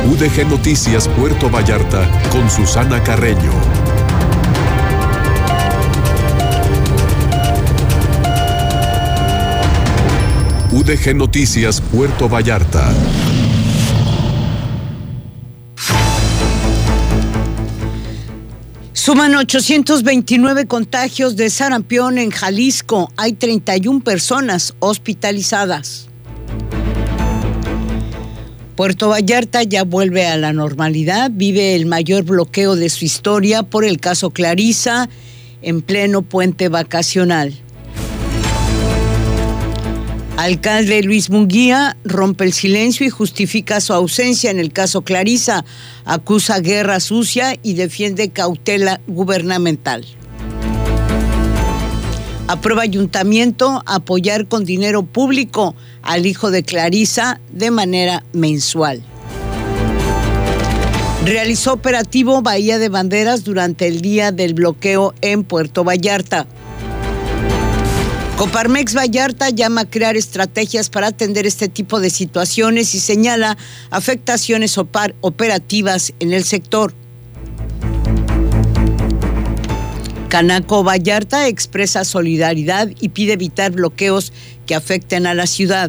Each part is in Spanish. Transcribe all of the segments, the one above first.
UDG Noticias Puerto Vallarta con Susana Carreño. UDG Noticias Puerto Vallarta. Suman 829 contagios de sarampión en Jalisco. Hay 31 personas hospitalizadas. Puerto Vallarta ya vuelve a la normalidad. Vive el mayor bloqueo de su historia por el caso Clarisa en pleno puente vacacional. Alcalde Luis Munguía rompe el silencio y justifica su ausencia en el caso Clarisa. Acusa guerra sucia y defiende cautela gubernamental. Aprueba ayuntamiento apoyar con dinero público al hijo de Clarisa de manera mensual. Realizó operativo Bahía de Banderas durante el día del bloqueo en Puerto Vallarta. Coparmex Vallarta llama a crear estrategias para atender este tipo de situaciones y señala afectaciones operativas en el sector. Canaco Vallarta expresa solidaridad y pide evitar bloqueos que afecten a la ciudad.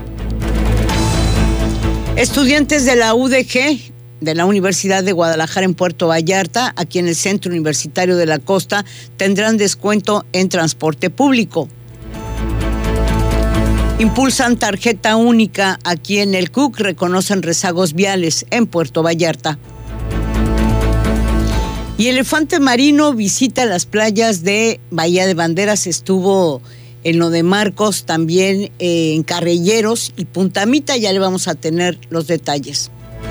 Estudiantes de la UDG, de la Universidad de Guadalajara en Puerto Vallarta, aquí en el Centro Universitario de la Costa, tendrán descuento en transporte público. Impulsan tarjeta única aquí en el CUC, reconocen rezagos viales en Puerto Vallarta. Y Elefante Marino visita las playas de Bahía de Banderas, estuvo en lo de Marcos, también en Carrilleros y Punta Mita, ya le vamos a tener los detalles.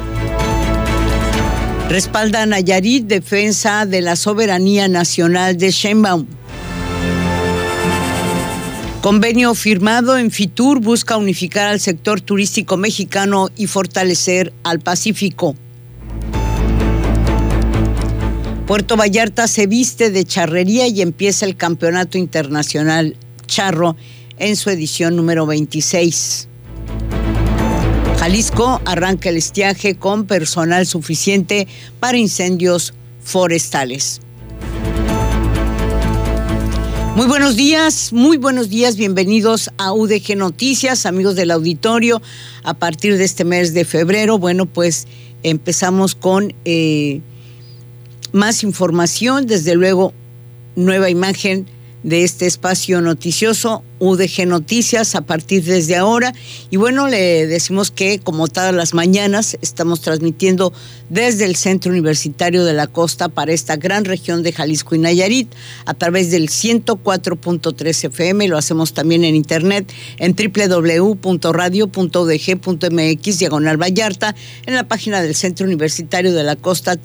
Respalda Nayarit defensa de la soberanía nacional de Sheinbaum. Convenio firmado en Fitur busca unificar al sector turístico mexicano y fortalecer al Pacífico. Puerto Vallarta se viste de charrería y empieza el Campeonato Internacional Charro en su edición número 26. Jalisco arranca el estiaje con personal suficiente para incendios forestales. Muy buenos días, bienvenidos a UDG Noticias, amigos del auditorio. A partir de este mes de febrero, bueno, pues empezamos con más información, desde luego nueva imagen de este espacio noticioso, UDG Noticias, a partir desde ahora. Y bueno, le decimos que como todas las mañanas estamos transmitiendo desde el Centro Universitario de la Costa para esta gran región de Jalisco y Nayarit a través del 104.3 FM. Lo hacemos también en internet en www.radio.udg.mx/Vallarta, en la página del Centro Universitario de la Costa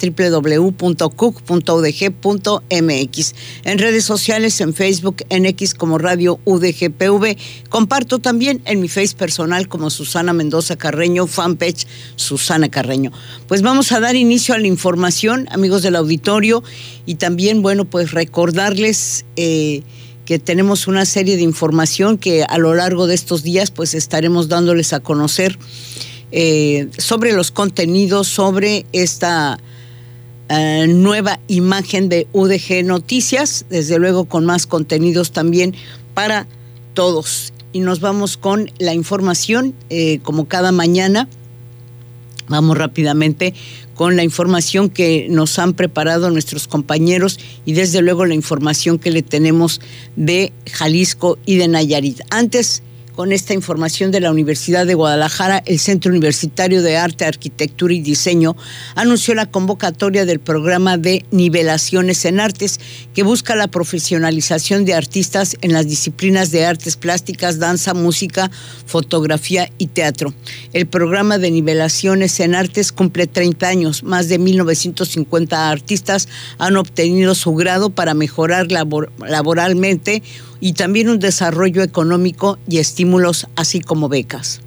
www.cuc.udg.mx, en redes sociales, en Facebook, en X como Radio UDGPV. Comparto también en mi Face personal como Susana Mendoza Carreño, fanpage Susana Carreño. Pues vamos a dar inicio a la información, amigos del auditorio, y también, bueno, pues recordarles que tenemos una serie de información que a lo largo de estos días pues estaremos dándoles a conocer sobre los contenidos, sobre esta nueva imagen de UDG Noticias, desde luego con más contenidos también para todos. Y nos vamos con la información, como cada mañana. Vamos rápidamente con la información que nos han preparado nuestros compañeros y desde luego la información que le tenemos de Jalisco y de Nayarit. Antes, con esta información de la Universidad de Guadalajara, el Centro Universitario de Arte, Arquitectura y Diseño anunció la convocatoria del programa de Nivelaciones en Artes, que busca la profesionalización de artistas en las disciplinas de artes plásticas, danza, música, fotografía y teatro. El programa de Nivelaciones en Artes cumple 30 años. Más de 1,950 artistas han obtenido su grado para mejorar laboralmente y también un desarrollo económico y estímulos, así como becas.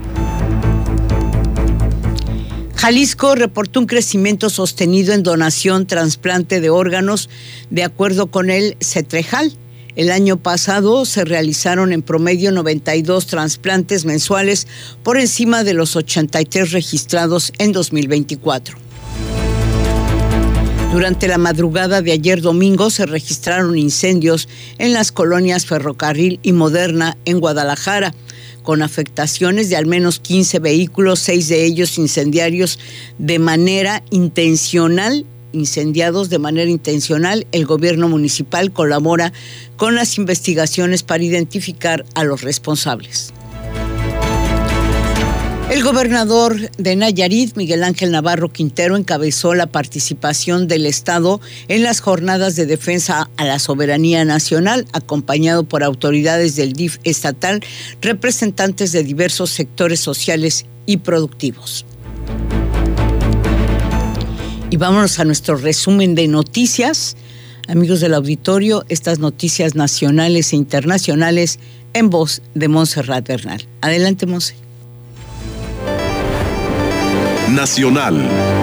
Jalisco reportó un crecimiento sostenido en donación, trasplante de órganos, de acuerdo con el CETREJAL. El año pasado se realizaron en promedio 92 trasplantes mensuales por encima de los 83 registrados en 2024. Durante la madrugada de ayer domingo se registraron incendios en las colonias Ferrocarril y Moderna en Guadalajara, con afectaciones de al menos 15 vehículos, 6 de ellos incendiados de manera intencional. El gobierno municipal colabora con las investigaciones para identificar a los responsables. El gobernador de Nayarit, Miguel Ángel Navarro Quintero, encabezó la participación del Estado en las jornadas de defensa a la soberanía nacional, acompañado por autoridades del DIF estatal, representantes de diversos sectores sociales y productivos. Y vámonos a nuestro resumen de noticias. Amigos del auditorio, estas noticias nacionales e internacionales en voz de Montserrat Bernal. Adelante, Monse. Nacional.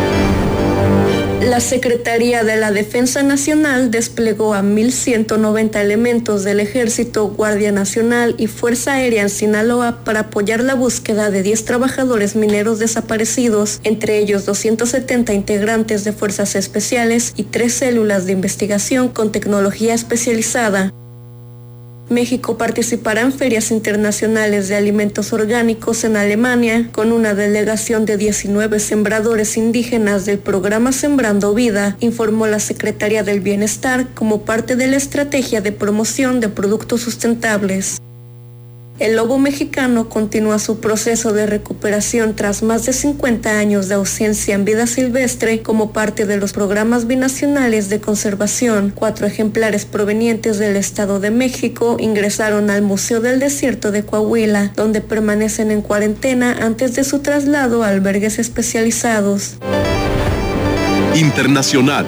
La Secretaría de la Defensa Nacional desplegó a 1,190 elementos del Ejército, Guardia Nacional y Fuerza Aérea en Sinaloa para apoyar la búsqueda de 10 trabajadores mineros desaparecidos, entre ellos 270 integrantes de fuerzas especiales y 3 células de investigación con tecnología especializada. México participará en ferias internacionales de alimentos orgánicos en Alemania con una delegación de 19 sembradores indígenas del programa Sembrando Vida, informó la Secretaría del Bienestar como parte de la estrategia de promoción de productos sustentables. El lobo mexicano continúa su proceso de recuperación tras más de 50 años de ausencia en vida silvestre como parte de los programas binacionales de conservación. 4 ejemplares provenientes del Estado de México ingresaron al Museo del Desierto de Coahuila, donde permanecen en cuarentena antes de su traslado a albergues especializados. Internacional.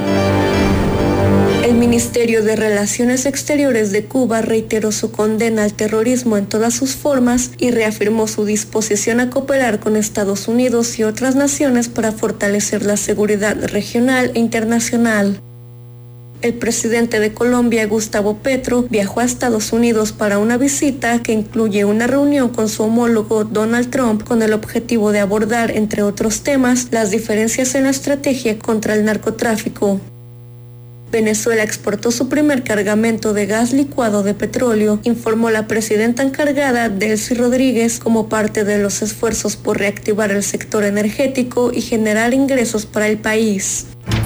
El Ministerio de Relaciones Exteriores de Cuba reiteró su condena al terrorismo en todas sus formas y reafirmó su disposición a cooperar con Estados Unidos y otras naciones para fortalecer la seguridad regional e internacional. El presidente de Colombia, Gustavo Petro, viajó a Estados Unidos para una visita que incluye una reunión con su homólogo Donald Trump con el objetivo de abordar, entre otros temas, las diferencias en la estrategia contra el narcotráfico. Venezuela exportó su primer cargamento de gas licuado de petróleo, informó la presidenta encargada, Delcy Rodríguez, como parte de los esfuerzos por reactivar el sector energético y generar ingresos para el país.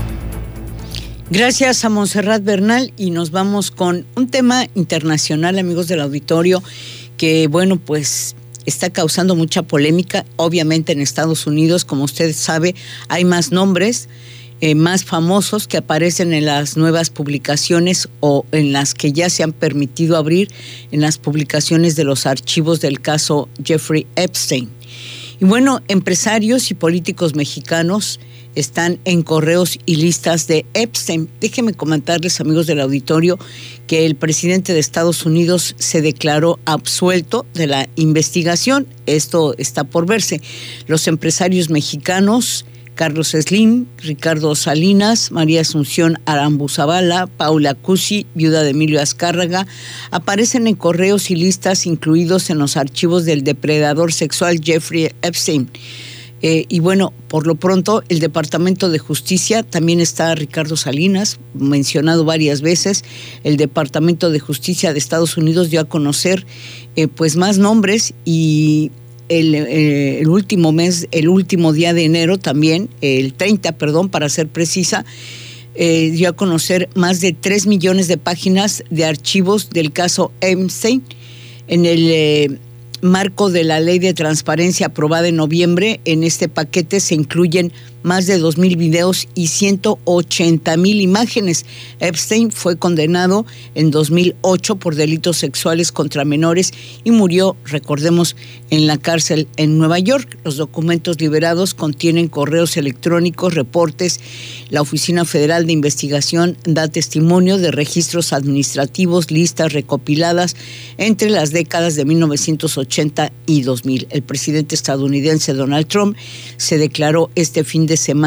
Gracias a Montserrat Bernal y nos vamos con un tema internacional, amigos del auditorio, que bueno, pues está causando mucha polémica, obviamente en Estados Unidos, como usted sabe, hay más nombres, más famosos que aparecen en las nuevas publicaciones o en las que ya se han permitido abrir en las publicaciones de los archivos del caso Jeffrey Epstein. Y bueno, empresarios y políticos mexicanos están en correos y listas de Epstein. Déjenme comentarles, amigos del auditorio, que el presidente de Estados Unidos se declaró absuelto de la investigación. Esto está por verse. Los empresarios mexicanos Carlos Slim, Ricardo Salinas, María Asunción Arambuzabala, Paula Cusi, viuda de Emilio Azcárraga, aparecen en correos y listas incluidos en los archivos del depredador sexual Jeffrey Epstein. Y bueno, por lo pronto, el Departamento de Justicia, también está Ricardo Salinas, mencionado varias veces. El Departamento de Justicia de Estados Unidos dio a conocer pues más nombres y el último día de enero también, el 30, para ser precisa, dio a conocer más de 3 millones de páginas de archivos del caso Epstein. En el marco de la Ley de Transparencia aprobada en noviembre, en este paquete se incluyen más de 2,000 videos y 180,000 imágenes. Epstein fue condenado en 2008 por delitos sexuales contra menores y murió, recordemos, en la cárcel en Nueva York. Los documentos liberados contienen correos electrónicos, reportes. La Oficina Federal de Investigación da testimonio de registros administrativos, listas recopiladas entre las décadas de 1980 y 2000. El presidente estadounidense Donald Trump se declaró este fin de semana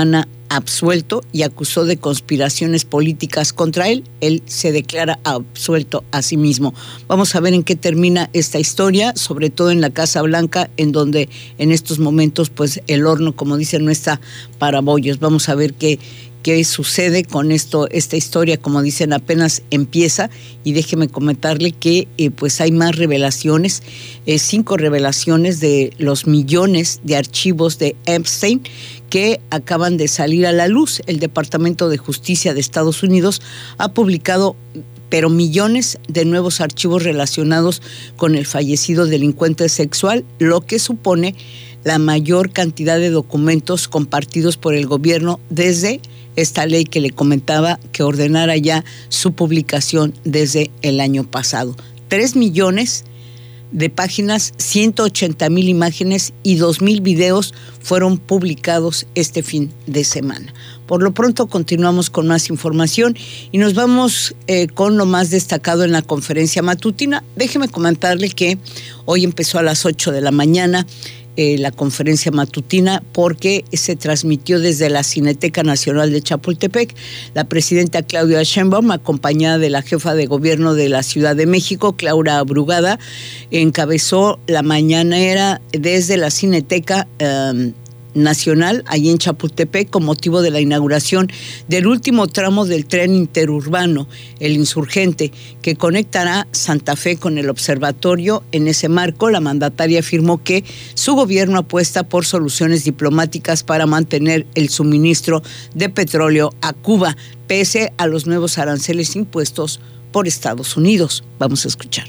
absuelto y acusó de conspiraciones políticas contra él. Él se declara absuelto a sí mismo. Vamos a ver en qué termina esta historia, sobre todo en la Casa Blanca, en donde en estos momentos pues el horno, como dicen, no está para bollos. Vamos a ver qué sucede con esto. Esta historia, como dicen, apenas empieza, y déjeme comentarle que pues hay más revelaciones, 5 revelaciones de los millones de archivos de Epstein que acaban de salir a la luz. El Departamento de Justicia de Estados Unidos ha publicado millones de nuevos archivos relacionados con el fallecido delincuente sexual, lo que supone la mayor cantidad de documentos compartidos por el gobierno desde esta ley que le comentaba, que ordenara ya su publicación desde el año pasado. 3 millones de páginas, 180,000 imágenes y 2,000 videos fueron publicados este fin de semana. Por lo pronto continuamos con más información y nos vamos con lo más destacado en la conferencia matutina. Déjeme comentarle que hoy empezó a las 8 de la mañana la conferencia matutina, porque se transmitió desde la Cineteca Nacional de Chapultepec. La presidenta Claudia Sheinbaum, acompañada de la jefa de gobierno de la Ciudad de México, Claudia Brugada, encabezó la mañanera desde la Cineteca Nacional, allí en Chapultepec, con motivo de la inauguración del último tramo del tren interurbano, el Insurgente, que conectará Santa Fe con el observatorio. En ese marco, la mandataria afirmó que su gobierno apuesta por soluciones diplomáticas para mantener el suministro de petróleo a Cuba, pese a los nuevos aranceles impuestos por Estados Unidos. Vamos a escuchar.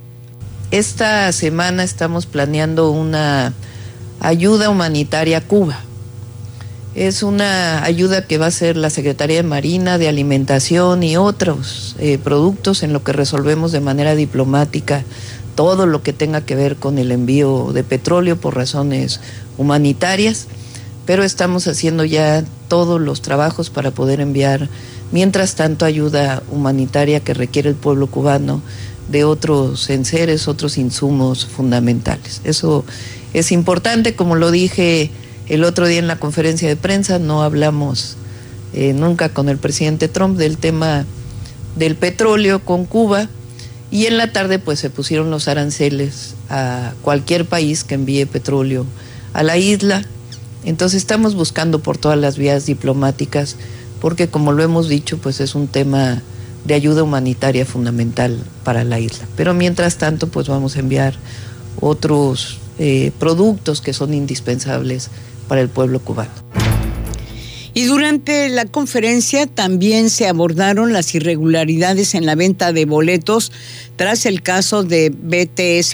Esta semana estamos planeando una ayuda humanitaria a Cuba. Es una ayuda que va a ser la Secretaría de Marina, de Alimentación y otros productos, en lo que resolvemos de manera diplomática todo lo que tenga que ver con el envío de petróleo por razones humanitarias, pero estamos haciendo ya todos los trabajos para poder enviar, mientras tanto, ayuda humanitaria que requiere el pueblo cubano de otros enseres, otros insumos fundamentales. Eso es importante. Como lo dije el otro día en la conferencia de prensa, no hablamos nunca con el presidente Trump del tema del petróleo con Cuba, y en la tarde pues se pusieron los aranceles a cualquier país que envíe petróleo a la isla. Entonces estamos buscando por todas las vías diplomáticas, porque como lo hemos dicho, pues es un tema de ayuda humanitaria fundamental para la isla. Pero mientras tanto pues vamos a enviar otros productos que son indispensables para el pueblo cubano. Y durante la conferencia también se abordaron las irregularidades en la venta de boletos tras el caso de BTS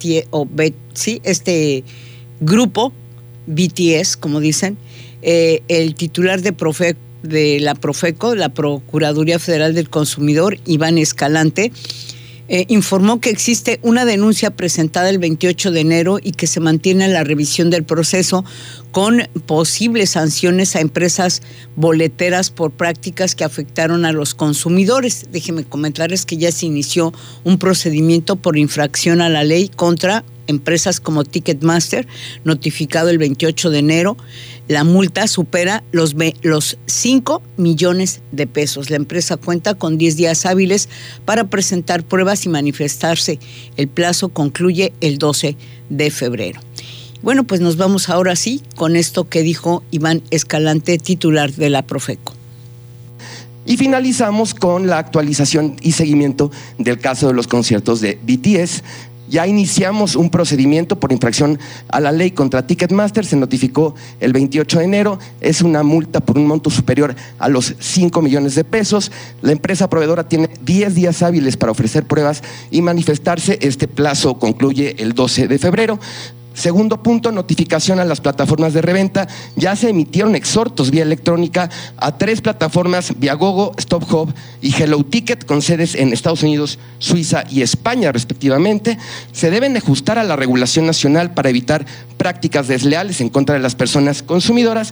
este grupo BTS, como dicen. El titular de la Profeco, la Procuraduría Federal del Consumidor, Iván Escalante, informó que existe una denuncia presentada el 28 de enero y que se mantiene la revisión del proceso, con posibles sanciones a empresas boleteras por prácticas que afectaron a los consumidores. Déjenme comentarles que ya se inició un procedimiento por infracción a la ley contra empresas como Ticketmaster, notificado el 28 de enero. La multa supera los 5 millones de pesos. La empresa cuenta con 10 días hábiles para presentar pruebas y manifestarse. El plazo concluye el 12 de febrero. Bueno, pues nos vamos ahora sí con esto que dijo Iván Escalante, titular de la Profeco. Y finalizamos con la actualización y seguimiento del caso de los conciertos de BTS. Ya iniciamos un procedimiento por infracción a la ley contra Ticketmaster, se notificó el 28 de enero, es una multa por un monto superior a los 5 millones de pesos. La empresa proveedora tiene 10 días hábiles para ofrecer pruebas y manifestarse. Este plazo concluye el 12 de febrero. Segundo punto, notificación a las plataformas de reventa. Ya se emitieron exhortos vía electrónica a 3 plataformas, Viagogo, StubHub y Hello Ticket, con sedes en Estados Unidos, Suiza y España respectivamente. Se deben ajustar a la regulación nacional para evitar prácticas desleales en contra de las personas consumidoras.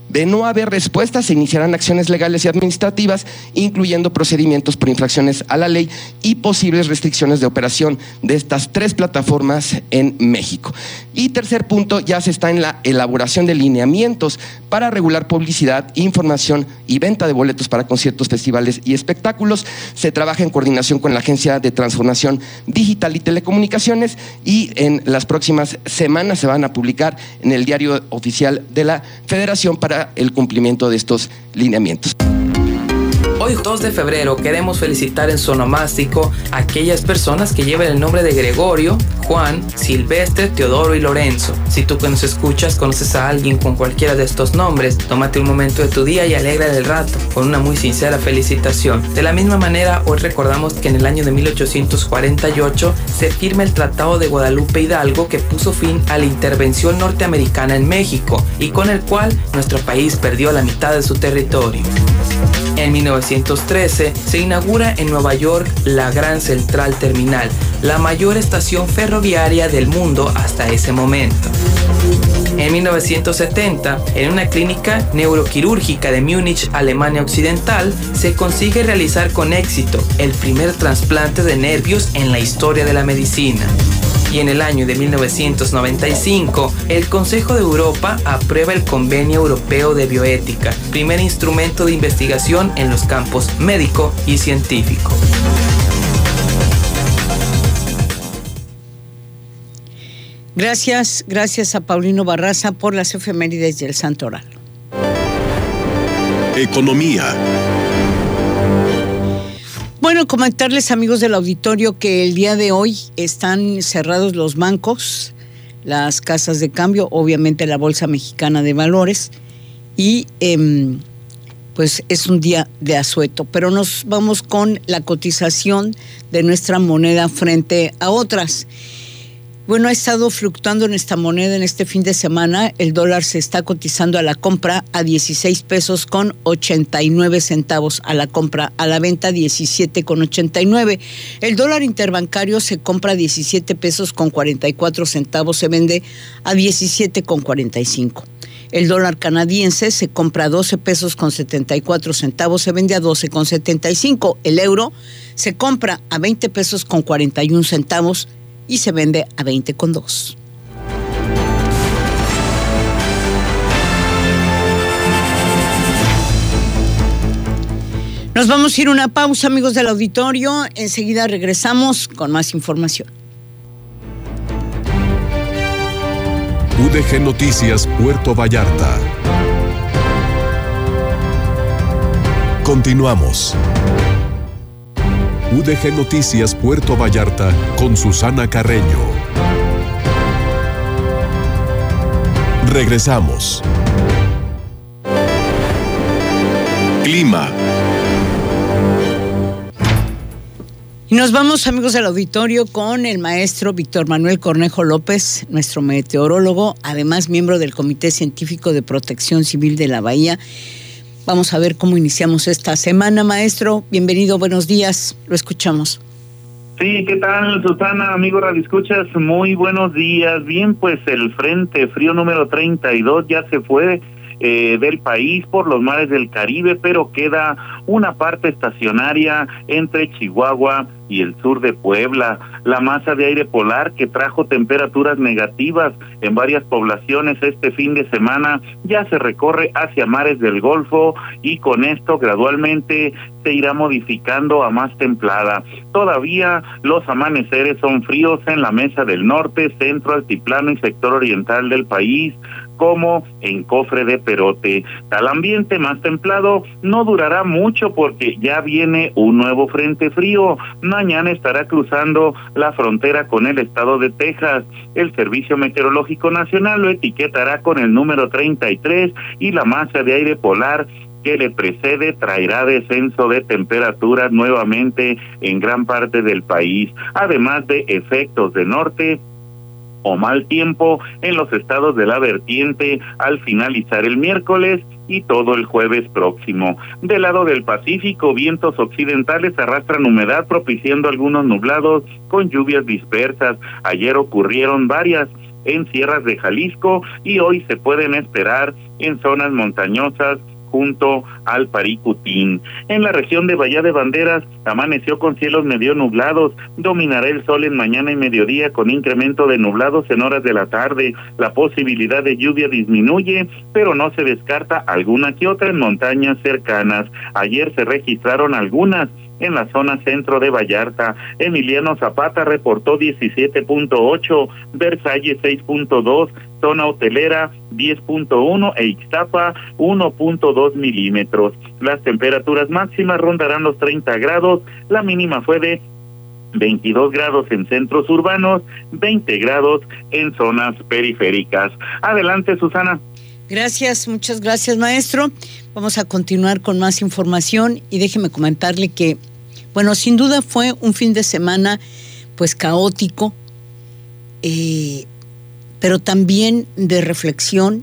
De no haber respuesta, se iniciarán acciones legales y administrativas, incluyendo procedimientos por infracciones a la ley y posibles restricciones de operación de estas 3 plataformas en México. Y tercer punto, ya se está en la elaboración de lineamientos para regular publicidad, información y venta de boletos para conciertos, festivales y espectáculos. Se trabaja en coordinación con la Agencia de Transformación Digital y Telecomunicaciones, y en las próximas semanas se van a publicar en el Diario Oficial de la Federación para el cumplimiento de estos lineamientos. Hoy, 2 de febrero, queremos felicitar en Sonomástico a aquellas personas que llevan el nombre de Gregorio, Juan, Silvestre, Teodoro y Lorenzo. Si tú que nos escuchas conoces a alguien con cualquiera de estos nombres, tómate un momento de tu día y alegra el rato con una muy sincera felicitación. De la misma manera, hoy recordamos que en el año de 1848 se firma el Tratado de Guadalupe Hidalgo, que puso fin a la intervención norteamericana en México y con el cual nuestro país perdió la mitad de su territorio. En 1913 se inaugura en Nueva York la Gran Central Terminal, la mayor estación ferroviaria del mundo hasta ese momento. En 1970, en una clínica neuroquirúrgica de Múnich, Alemania Occidental, se consigue realizar con éxito el primer trasplante de nervios en la historia de la medicina. Y en el año de 1995, el Consejo de Europa aprueba el Convenio Europeo de Bioética, primer instrumento de investigación en los campos médico y científico. Gracias a Paulino Barraza por las efemérides del Santo Oral. Economía. Bueno, comentarles, amigos del auditorio, que el día de hoy están cerrados los bancos, las casas de cambio, obviamente la Bolsa Mexicana de Valores, y pues es un día de asueto. Pero nos vamos con la cotización de nuestra moneda frente a otras. Bueno, ha estado fluctuando en esta moneda en este fin de semana. El dólar se está cotizando a la compra a 16 pesos con 89 centavos, a la compra, a la venta 17 con 89. El dólar interbancario se compra a 17 pesos con 44 centavos, se vende a 17 con 45. El dólar canadiense se compra a 12 pesos con 74 centavos, se vende a 12 con 75. El euro se compra a 20 pesos con 41 centavos, y se vende a 20,2. Nos vamos a ir a una pausa, amigos del auditorio. Enseguida regresamos con más información. UDG Noticias Puerto Vallarta. Continuamos. UDG Noticias Puerto Vallarta con Susana Carreño. Regresamos. Clima. Y nos vamos, amigos del auditorio, con el maestro Víctor Manuel Cornejo López, nuestro meteorólogo, además miembro del Comité Científico de Protección Civil de la Bahía. Vamos a ver cómo iniciamos esta semana, maestro. Bienvenido, buenos días. Lo escuchamos. Sí, ¿qué tal, Susana? Amigo radioescuchas, muy buenos días. Bien, pues el Frente Frío número 32 ya se fue del país por los mares del Caribe, pero queda una parte estacionaria entre Chihuahua y el sur de Puebla. La masa de aire polar que trajo temperaturas negativas en varias poblaciones este fin de semana ya se recorre hacia mares del Golfo, y con esto gradualmente se irá modificando a más templada. Todavía los amaneceres son fríos en la Mesa del Norte, Centro, Altiplano y sector oriental del país, como en Cofre de Perote. Tal ambiente más templado no durará mucho porque ya viene un nuevo frente frío. Mañana estará cruzando la frontera con el estado de Texas. El Servicio Meteorológico Nacional lo etiquetará con el número 33 y la masa de aire polar que le precede traerá descenso de temperaturas nuevamente en gran parte del país, además de efectos de norte o mal tiempo en los estados de la vertiente al finalizar el miércoles y todo el jueves próximo. Del lado del Pacífico, vientos occidentales arrastran humedad, propiciando algunos nublados con lluvias dispersas. Ayer ocurrieron varias en sierras de Jalisco y hoy se pueden esperar en zonas montañosas junto al Paricutín. En la región de Bahía de Banderas amaneció con cielos medio nublados, dominará el sol en mañana y mediodía con incremento de nublados en horas de la tarde. La posibilidad de lluvia disminuye, pero no se descarta alguna que otra en montañas cercanas. Ayer se registraron algunas en la zona centro de Vallarta. Emiliano Zapata reportó 17.8, Versalles 6.2, zona hotelera 10.1 e Ixtapa 1.2 milímetros. Las temperaturas máximas rondarán los 30 grados, la mínima fue de 22 grados en centros urbanos, 20 grados en zonas periféricas. Adelante, Susana. Gracias, muchas gracias, maestro. Vamos a continuar con más información y déjeme comentarle que, bueno, sin duda fue un fin de semana pues caótico, pero también de reflexión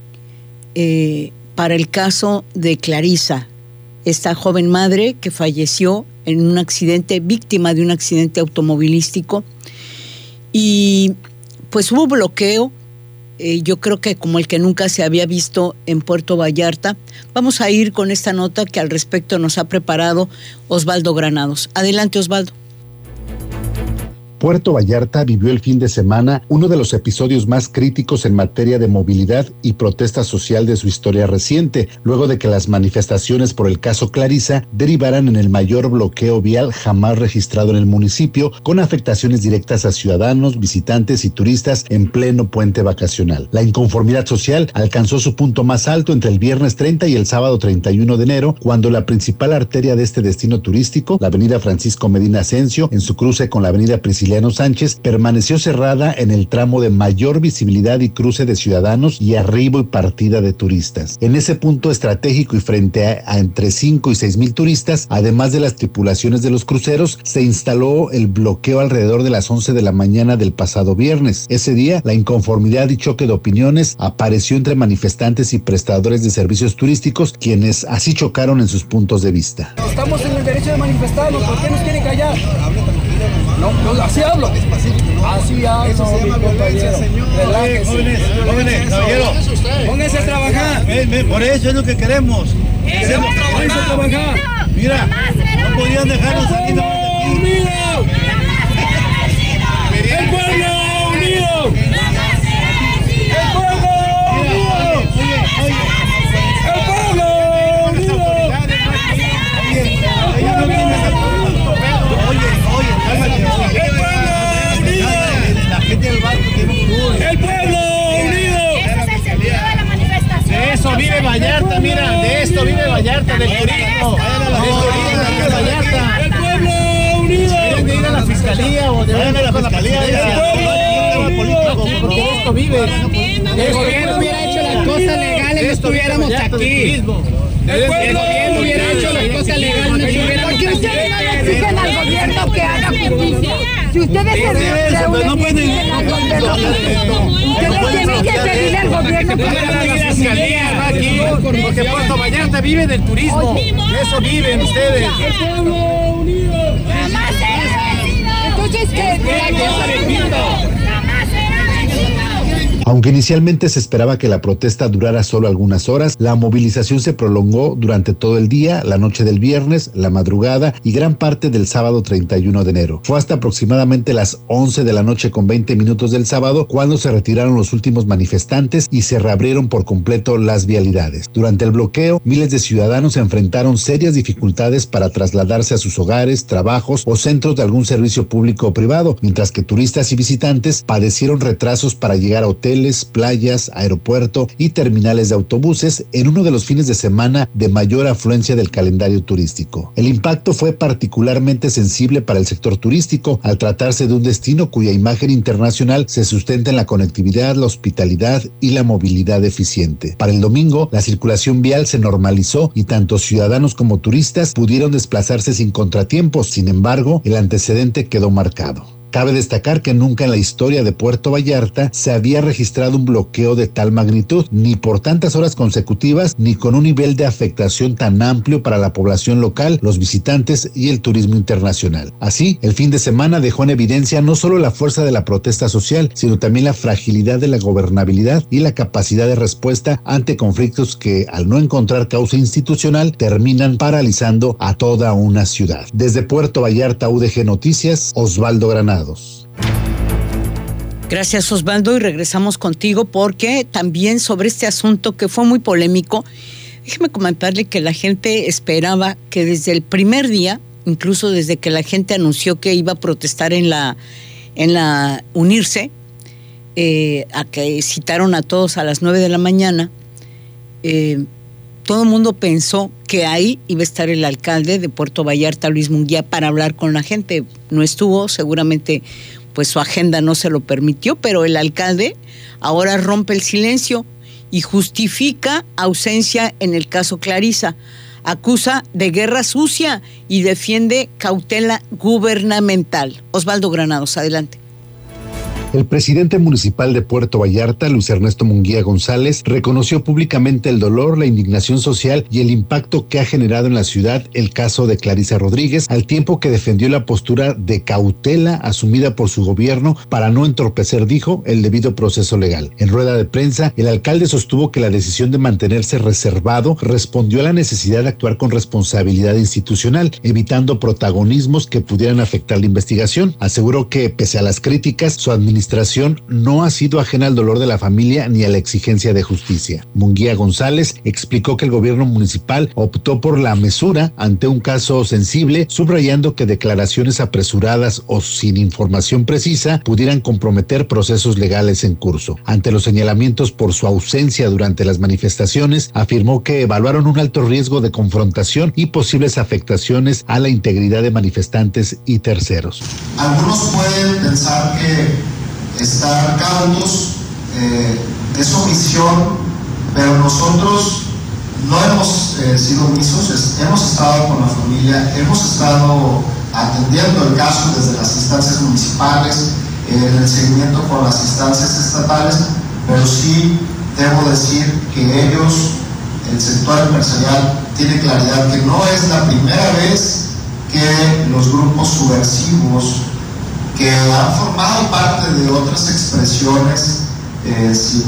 para el caso de Clarisa, esta joven madre que falleció en un accidente, víctima de un accidente automovilístico, y pues hubo bloqueo. Yo creo que como el que nunca se había visto en Puerto Vallarta. Vamos a ir con esta nota que al respecto nos ha preparado Osvaldo Granados. Adelante, Osvaldo. Puerto Vallarta vivió el fin de semana uno de los episodios más críticos en materia de movilidad y protesta social de su historia reciente, luego de que las manifestaciones por el caso Clarisa derivaran en el mayor bloqueo vial jamás registrado en el municipio, con afectaciones directas a ciudadanos, visitantes y turistas en pleno puente vacacional. La inconformidad social alcanzó su punto más alto entre el viernes 30 y el sábado 31 de enero, cuando la principal arteria de este destino turístico, la avenida Francisco Medina Asensio, en su cruce con la avenida Prisciliano Sánchez, permaneció cerrada en el tramo de mayor visibilidad y cruce de ciudadanos y arribo y partida de turistas. En ese punto estratégico y frente a entre 5 y 6 mil turistas, además de las tripulaciones de los cruceros, se instaló el bloqueo alrededor de las 11 de la mañana del pasado viernes. Ese día, la inconformidad y choque de opiniones apareció entre manifestantes y prestadores de servicios turísticos, quienes así chocaron en sus puntos de vista. Estamos en el derecho de manifestarnos, ¿por qué nos quieren callar? No, así hablo. Así hablo. Eso se llama violencia, señor. Jóvenes, caballero. Pónganse a trabajar. Por eso es lo que queremos. Queremos trabajar. Mira, no podían dejarnos salir. ¡El pueblo unido! ¡El pueblo unido! ¡El pueblo unido! La gente del barco tiene un club. ¡El pueblo unido! Ese es el sentido de la manifestación. De eso vive Vallarta, mira, de esto vive Vallarta, del turismo. Vive Vallarta. ¡El pueblo unido! Deben de ir a la fiscalía o deben de ir a la fiscalía. ¡El pueblo unido! Porque de esto vive. El gobierno hubiera hecho las cosas legales, no estuviéramos aquí. El gobierno hubiera hecho las cosas legales, no estuviéramos aquí. Porque ustedes no le exigen al gobierno que haga justicia. Si ustedes se reúnen al gobierno, ustedes tienen que pedirle al gobierno que porque Puerto Vallarta vive del turismo. De eso viven ustedes. El pueblo unido. Jamás será vencido. Entonces, ¿qué? Jamás será vencido. Aunque inicialmente se esperaba que la protesta durara solo algunas horas, la movilización se prolongó durante todo el día, la noche del viernes, la madrugada y gran parte del sábado 31 de enero. Fue hasta aproximadamente las 11 de la noche con 20 minutos del sábado cuando se retiraron los últimos manifestantes y se reabrieron por completo las vialidades. Durante el bloqueo, miles de ciudadanos enfrentaron serias dificultades para trasladarse a sus hogares, trabajos o centros de algún servicio público o privado, mientras que turistas y visitantes padecieron retrasos para llegar a hoteles, playas, aeropuerto y terminales de autobuses en uno de los fines de semana de mayor afluencia del calendario turístico. El impacto fue particularmente sensible para el sector turístico, al tratarse de un destino cuya imagen internacional se sustenta en la conectividad, la hospitalidad y la movilidad eficiente. Para el domingo, la circulación vial se normalizó y tanto ciudadanos como turistas pudieron desplazarse sin contratiempos. Sin embargo, el antecedente quedó marcado. Cabe destacar que nunca en la historia de Puerto Vallarta se había registrado un bloqueo de tal magnitud, ni por tantas horas consecutivas, ni con un nivel de afectación tan amplio para la población local, los visitantes y el turismo internacional. Así, el fin de semana dejó en evidencia no solo la fuerza de la protesta social, sino también la fragilidad de la gobernabilidad y la capacidad de respuesta ante conflictos que, al no encontrar causa institucional, terminan paralizando a toda una ciudad. Desde Puerto Vallarta, UDG Noticias, Osvaldo Granados. Gracias, Osvaldo, y regresamos contigo porque también sobre este asunto que fue muy polémico, déjeme comentarle que la gente esperaba que desde el primer día, incluso desde que la gente anunció que iba a protestar en la unirse, a que citaron a todos a las 9 de la mañana, todo el mundo pensó que ahí iba a estar el alcalde de Puerto Vallarta, Luis Munguía, para hablar con la gente. No estuvo, seguramente pues su agenda no se lo permitió, pero el alcalde ahora rompe el silencio y justifica ausencia en el caso Clarisa. Acusa de guerra sucia y defiende cautela gubernamental. Osvaldo Granados, adelante. El presidente municipal de Puerto Vallarta, Luis Ernesto Munguía González, reconoció públicamente el dolor, la indignación social y el impacto que ha generado en la ciudad el caso de Clarisa Rodríguez, al tiempo que defendió la postura de cautela asumida por su gobierno para no entorpecer, dijo, el debido proceso legal. En rueda de prensa, el alcalde sostuvo que la decisión de mantenerse reservado respondió a la necesidad de actuar con responsabilidad institucional, evitando protagonismos que pudieran afectar la investigación. Aseguró que, pese a las críticas, su administración no ha sido ajena al dolor de la familia ni a la exigencia de justicia. Munguía González explicó que el gobierno municipal optó por la mesura ante un caso sensible, subrayando que declaraciones apresuradas o sin información precisa pudieran comprometer procesos legales en curso. Ante los señalamientos por su ausencia durante las manifestaciones, afirmó que evaluaron un alto riesgo de confrontación y posibles afectaciones a la integridad de manifestantes y terceros. Algunos pueden pensar que estar cautos es omisión, pero nosotros no hemos sido omisos, hemos estado con la familia, hemos estado atendiendo el caso desde las instancias municipales, en el seguimiento con las instancias estatales, pero sí debo decir que ellos, el sector empresarial, tiene claridad que no es la primera vez que los grupos subversivos que han formado parte de otras expresiones sin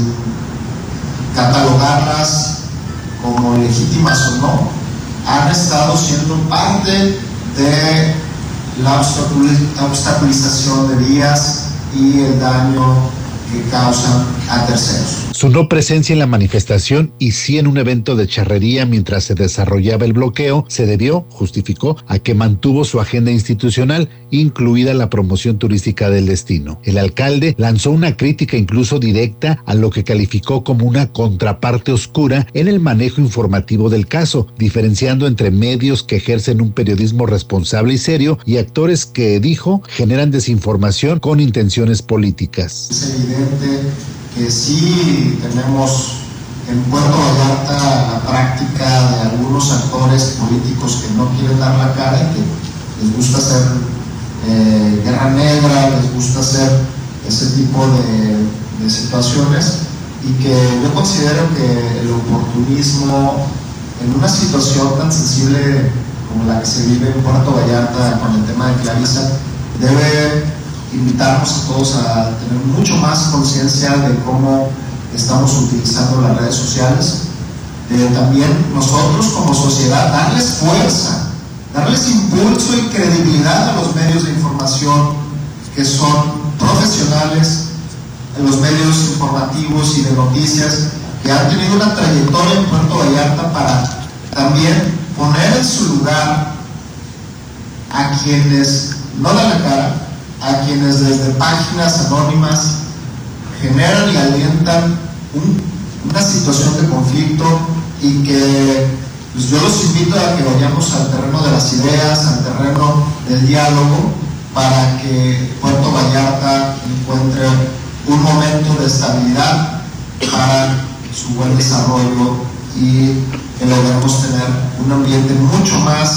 catalogarlas como legítimas o no, han estado siendo parte de la obstaculización de vías y el daño que causan a terceros. Su no presencia en la manifestación y sí en un evento de charrería mientras se desarrollaba el bloqueo se debió, justificó, a que mantuvo su agenda institucional, incluida la promoción turística del destino. El alcalde lanzó una crítica incluso directa a lo que calificó como una contraparte oscura en el manejo informativo del caso, diferenciando entre medios que ejercen un periodismo responsable y serio y actores que, dijo, generan desinformación con intenciones políticas. Es evidente que sí tenemos en Puerto Vallarta la práctica de algunos actores políticos que no quieren dar la cara y que les gusta hacer guerra negra, les gusta hacer ese tipo de situaciones, y que yo considero que el oportunismo en una situación tan sensible como la que se vive en Puerto Vallarta con el tema de Clarisa debe invitarnos a todos a tener mucho más conciencia de cómo estamos utilizando las redes sociales. También nosotros como sociedad darles fuerza, darles impulso y credibilidad a los medios de información que son profesionales, en los medios informativos y de noticias que han tenido una trayectoria en Puerto Vallarta, para también poner en su lugar a quienes no dan la cara, a quienes desde páginas anónimas generan y alientan una situación de conflicto, y que pues yo los invito a que vayamos al terreno de las ideas, al terreno del diálogo, para que Puerto Vallarta encuentre un momento de estabilidad para su buen desarrollo y que logremos tener un ambiente mucho más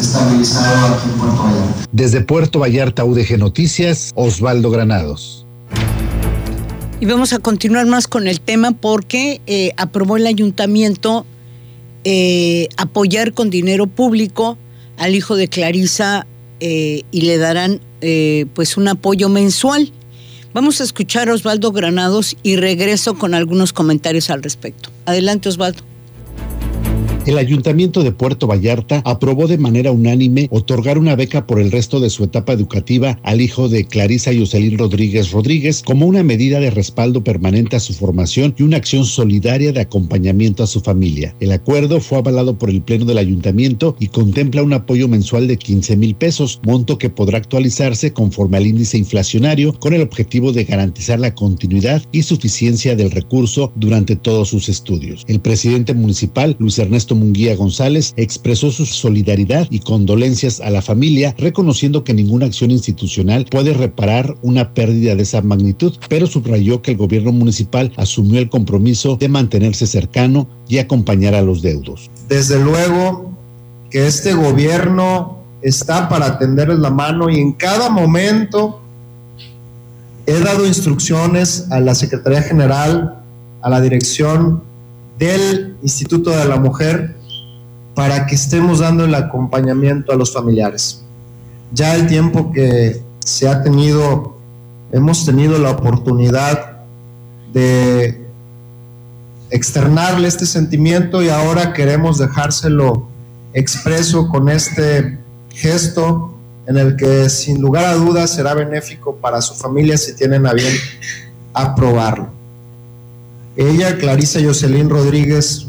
estabilizado aquí en Puerto Vallarta. Desde Puerto Vallarta, UDG Noticias, Osvaldo Granados. Y vamos a continuar más con el tema porque aprobó el ayuntamiento apoyar con dinero público al hijo de Clarisa y le darán pues un apoyo mensual. Vamos a escuchar a Osvaldo Granados y regreso con algunos comentarios al respecto. Adelante, Osvaldo. El Ayuntamiento de Puerto Vallarta aprobó de manera unánime otorgar una beca por el resto de su etapa educativa al hijo de Clarisa Yoselín Rodríguez como una medida de respaldo permanente a su formación y una acción solidaria de acompañamiento a su familia. El acuerdo fue avalado por el Pleno del Ayuntamiento y contempla un apoyo mensual de 15,000 pesos, monto que podrá actualizarse conforme al índice inflacionario con el objetivo de garantizar la continuidad y suficiencia del recurso durante todos sus estudios. El presidente municipal, Luis Ernesto Munguía González, expresó su solidaridad y condolencias a la familia, reconociendo que ninguna acción institucional puede reparar una pérdida de esa magnitud, pero subrayó que el gobierno municipal asumió el compromiso de mantenerse cercano y acompañar a los deudos. Desde luego que este gobierno está para tenderles la mano y en cada momento he dado instrucciones a la Secretaría General, a la dirección del Instituto de la Mujer para que estemos dando el acompañamiento a los familiares. Ya el tiempo que hemos tenido la oportunidad de externarle este sentimiento y ahora queremos dejárselo expreso con este gesto en el que sin lugar a dudas será benéfico para su familia si tienen a bien aprobarlo. Ella, Clarisa Yoselín Rodríguez,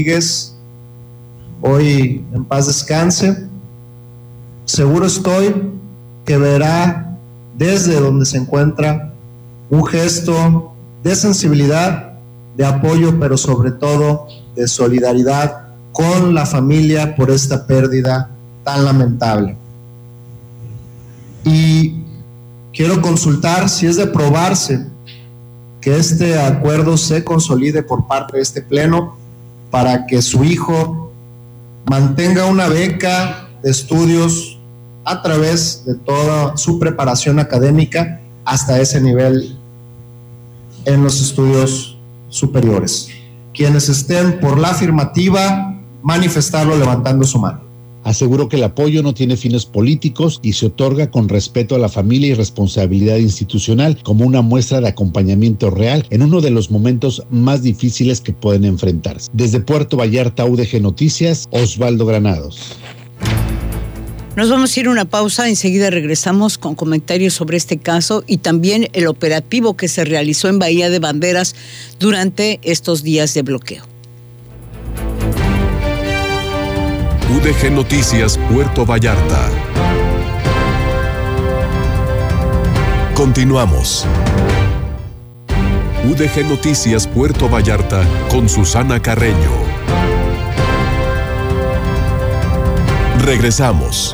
hoy en paz descanse. Seguro estoy que verá desde donde se encuentra un gesto de sensibilidad, de apoyo, pero sobre todo de solidaridad con la familia por esta pérdida tan lamentable. Y quiero consultar si es de aprobarse que este acuerdo se consolide por parte de este pleno para que su hijo mantenga una beca de estudios a través de toda su preparación académica hasta ese nivel en los estudios superiores. Quienes estén por la afirmativa, manifestarlo levantando su mano. Aseguró que el apoyo no tiene fines políticos y se otorga con respeto a la familia y responsabilidad institucional como una muestra de acompañamiento real en uno de los momentos más difíciles que pueden enfrentarse. Desde Puerto Vallarta, UDG Noticias, Osvaldo Granados. Nos vamos a ir a una pausa, enseguida regresamos con comentarios sobre este caso y también el operativo que se realizó en Bahía de Banderas durante estos días de bloqueo. UDG Noticias Puerto Vallarta. Continuamos. UDG Noticias Puerto Vallarta con Susana Carreño. Regresamos.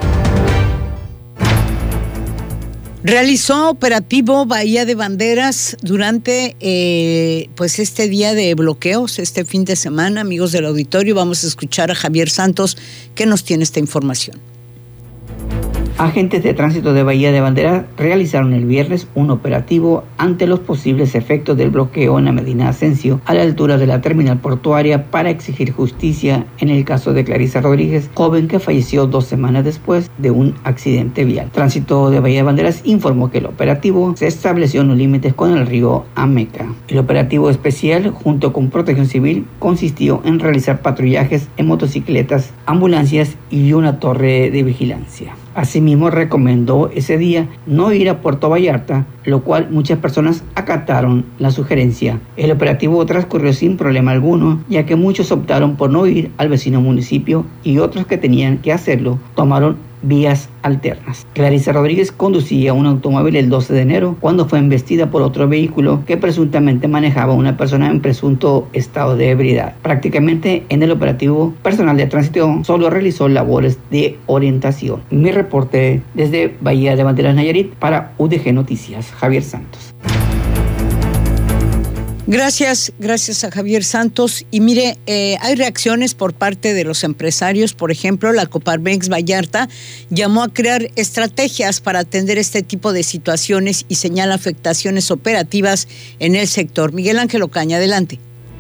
Realizó operativo Bahía de Banderas durante pues este día de bloqueos, este fin de semana. Amigos del auditorio, vamos a escuchar a Javier Santos, que nos tiene esta información. Agentes de tránsito de Bahía de Banderas realizaron el viernes un operativo ante los posibles efectos del bloqueo en la Medina Ascencio a la altura de la terminal portuaria para exigir justicia en el caso de Clarisa Rodríguez, joven que falleció 2 semanas después de un accidente vial. Tránsito de Bahía de Banderas informó que el operativo se estableció en los límites con el río Ameca. El operativo especial, junto con Protección Civil, consistió en realizar patrullajes en motocicletas, ambulancias y una torre de vigilancia. Asimismo, recomendó ese día no ir a Puerto Vallarta, lo cual muchas personas acataron la sugerencia. El operativo transcurrió sin problema alguno, ya que muchos optaron por no ir al vecino municipio y otros que tenían que hacerlo tomaron vías alternas. Clarisa Rodríguez conducía un automóvil el 12 de enero cuando fue embestida por otro vehículo que presuntamente manejaba una persona en presunto estado de ebriedad. Prácticamente en el operativo, personal de tránsito solo realizó labores de orientación. Mi reporte desde Bahía de Banderas, Nayarit, para UDG Noticias, Javier Santos. Gracias a Javier Santos. Y mire, hay reacciones por parte de los empresarios. Por ejemplo, la Coparmex Vallarta llamó a crear estrategias para atender este tipo de situaciones y señala afectaciones operativas en el sector. Miguel Ángel Ocaña, adelante.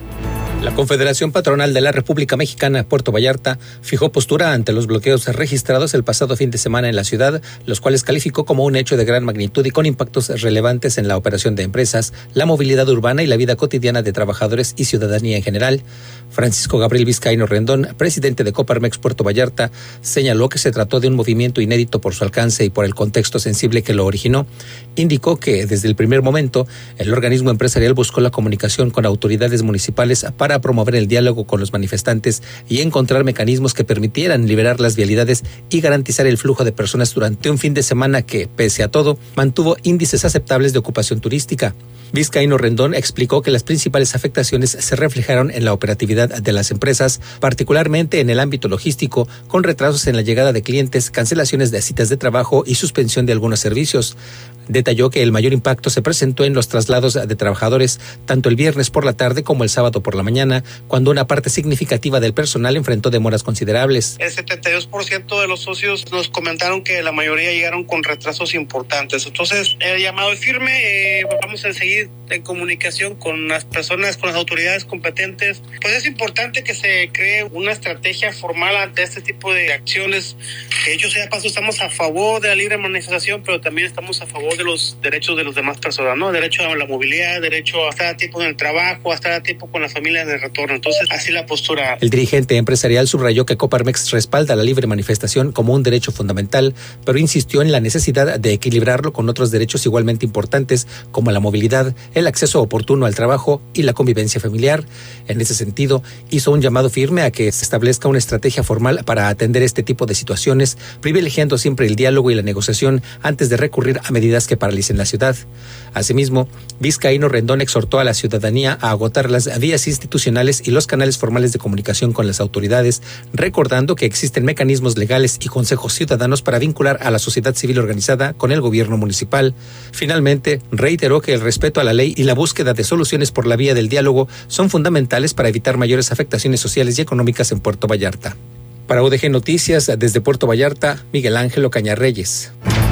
La Confederación Patronal de la República Mexicana, Puerto Vallarta, fijó postura ante los bloqueos registrados el pasado fin de semana en la ciudad, los cuales calificó como un hecho de gran magnitud y con impactos relevantes en la operación de empresas, la movilidad urbana y la vida cotidiana de trabajadores y ciudadanía en general. Francisco Gabriel Vizcaíno Rendón, presidente de Coparmex Puerto Vallarta, señaló que se trató de un movimiento inédito por su alcance y por el contexto sensible que lo originó. Indicó que desde el primer momento el organismo empresarial buscó la comunicación con autoridades municipales para promover el diálogo con los manifestantes y encontrar mecanismos que permitieran liberar las vialidades y garantizar el flujo de personas durante un fin de semana que, pese a todo, mantuvo índices aceptables de ocupación turística. Vizcaíno Rendón explicó que las principales afectaciones se reflejaron en la operatividad de las empresas, particularmente en el ámbito logístico, con retrasos en la llegada de clientes, cancelaciones de citas de trabajo y suspensión de algunos servicios. Detalló que el mayor impacto se presentó en los traslados de trabajadores, tanto el viernes por la tarde como el sábado por la mañana, cuando una parte significativa del personal enfrentó demoras considerables. El 72% de los socios nos comentaron que la mayoría llegaron con retrasos importantes. Entonces, el llamado es firme, vamos a seguir en comunicación con las personas, con las autoridades competentes. Pues es importante que se cree una estrategia formal ante este tipo de acciones. Que yo sea paso, estamos a favor de la libre manifestación, pero también estamos a favor de los derechos de los demás personas, ¿no? Derecho a la movilidad, derecho a estar a tiempo en el trabajo, a estar a tiempo con la familia de retorno. Entonces, así la postura. El dirigente empresarial subrayó que Coparmex respalda la libre manifestación como un derecho fundamental, pero insistió en la necesidad de equilibrarlo con otros derechos igualmente importantes, como la movilidad, el acceso oportuno al trabajo y la convivencia familiar. En ese sentido, hizo un llamado firme a que se establezca una estrategia formal para atender este tipo de situaciones, privilegiando siempre el diálogo y la negociación antes de recurrir a medidas que paralicen la ciudad. Asimismo, Vizcaíno Rendón exhortó a la ciudadanía a agotar las vías institucionales y los canales formales de comunicación con las autoridades, recordando que existen mecanismos legales y consejos ciudadanos para vincular a la sociedad civil organizada con el gobierno municipal. Finalmente, reiteró que el respeto a la ley y la búsqueda de soluciones por la vía del diálogo son fundamentales para evitar mayores afectaciones sociales y económicas en Puerto Vallarta. Para UDG Noticias, desde Puerto Vallarta, Miguel Ángel Ocaña Reyes.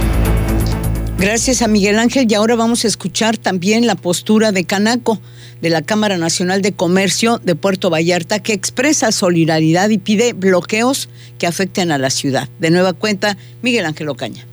Gracias a Miguel Ángel, y ahora vamos a escuchar también la postura de Canaco, de la Cámara Nacional de Comercio de Puerto Vallarta, que expresa solidaridad y pide bloqueos que afecten a la ciudad. De nueva cuenta, Miguel Ángel Ocaña.